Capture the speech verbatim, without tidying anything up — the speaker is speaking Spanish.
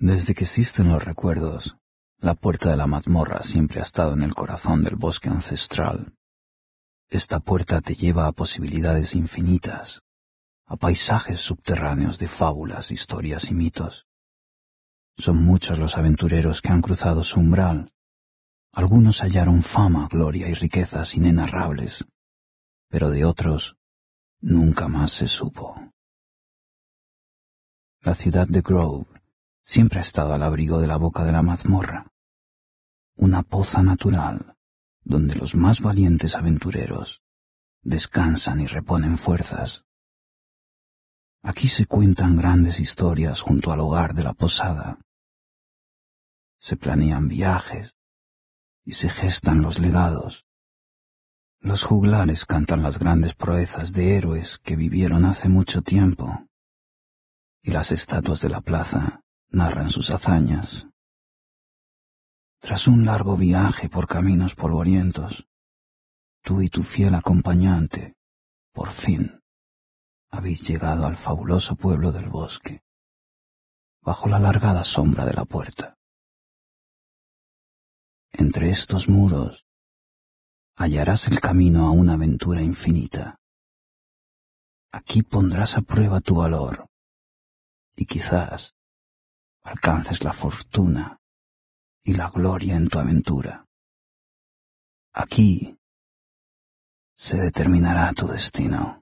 Desde que existen los recuerdos, la puerta de la mazmorra siempre ha estado en el corazón del bosque ancestral. Esta puerta te lleva a posibilidades infinitas, a paisajes subterráneos de fábulas, historias y mitos. Son muchos los aventureros que han cruzado su umbral. Algunos hallaron fama, gloria y riquezas inenarrables, pero de otros nunca más se supo. La ciudad de Grove siempre ha estado al abrigo de la boca de la mazmorra, una poza natural donde los más valientes aventureros descansan y reponen fuerzas. Aquí se cuentan grandes historias junto al hogar de la posada. Se planean viajes y se gestan los legados. Los juglares cantan las grandes proezas de héroes que vivieron hace mucho tiempo, y las estatuas de la plaza narran sus hazañas. Tras un largo viaje por caminos polvorientos, tú y tu fiel acompañante, por fin, habéis llegado al fabuloso pueblo del bosque, bajo la alargada sombra de la puerta. Entre estos muros hallarás el camino a una aventura infinita. Aquí pondrás a prueba tu valor, y quizás alcances la fortuna y la gloria en tu aventura. Aquí se determinará tu destino.